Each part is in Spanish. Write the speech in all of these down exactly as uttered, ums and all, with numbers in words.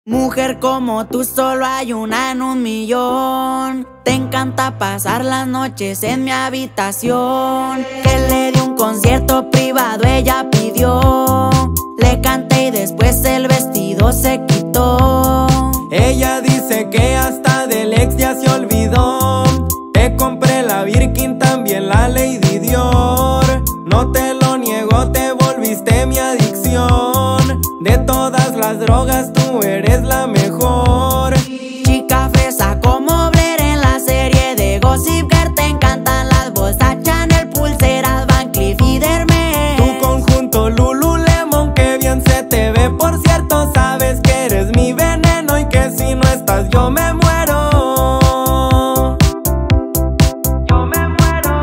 Mujer como tú solo hay una en un millón. Te encanta pasar las noches en mi habitación. Que le di un concierto privado, ella pidió. Le canté y después el vestido se quitó. Ella dice que hasta del ex ya se olvidó. Te compré la Birkin, también la Lady Dior. No te lo niego, te volviste mi adicción. De todas las drogas tú eres la mejor. Chica fresa como Blair en la serie de Gossip Girl. Te encantan las bolsas Chanel, pulseras Van Cleef y Hermes. Tu conjunto Lululemon, que bien se te ve. Por cierto, sabes que eres mi veneno y que si no estás yo me muero. Yo me muero.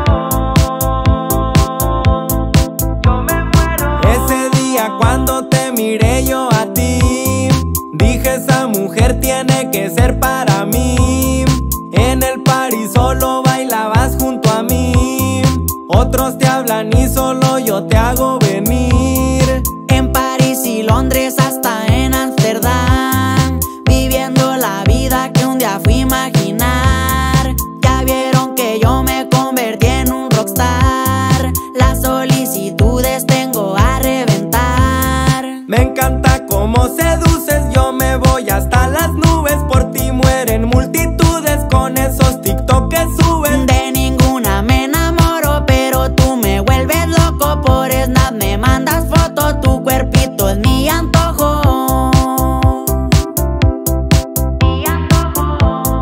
Yo me muero. Ese día cuando te miré yo a ti, dije esa mujer tiene que ser para mí. En el party solo bailabas junto a mí. Otros te hablan y solo yo te hago venir. En París y Londres hasta en Amsterdam, viviendo la vida que un día fui a imaginar. Ya vieron que yo me convertí en un rockstar. Las solicitudes tengo a reventar. Me encanta cómo seduces, yo me voy hasta las nubes. Por ti mueren multitudes con esos TikTok que suben. De ninguna me enamoro, pero tú me vuelves loco. Por Snap me mandas fotos, tu cuerpito es mi antojo. Mi antojo.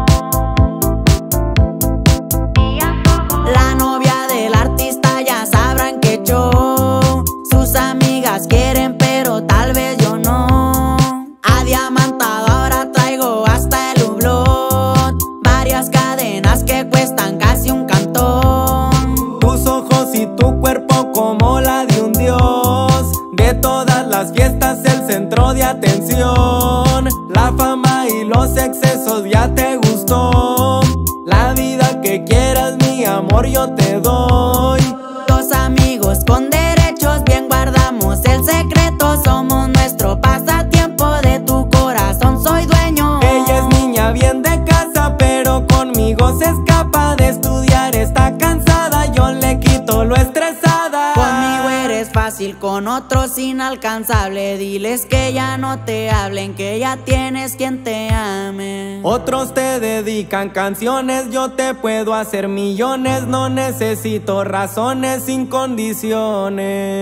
Mi antojo. La novia del artista ya sabrán que yo. Sus amigas quieren, pero tal vez yo no. Adiamantado ahora traigo hasta el hublot. Varias cadenas que cuestan casi un cantón. Tus ojos y tu cuerpo como la de un dios. De todas las fiestas el centro de atención. La fama y los excesos ya te gustó. La vida que quieras, mi amor, yo te doy. Dos amigos con derechos, bien guardamos el secreto. Somos nuestro pasatiempo, de tu corazón soy dueño. Ella es niña bien de casa, pero conmigo se escapa. De estudiar está cansada, yo le quito lo estresada. Conmigo eres fácil, con otros inalcanzable. Diles que ya no te hablen, que ya tienes quien te ame. Otros te dedican canciones, yo te puedo hacer millones. No necesito razones, sin condiciones.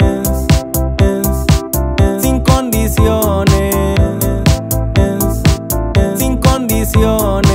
Sin condiciones. Sin condiciones.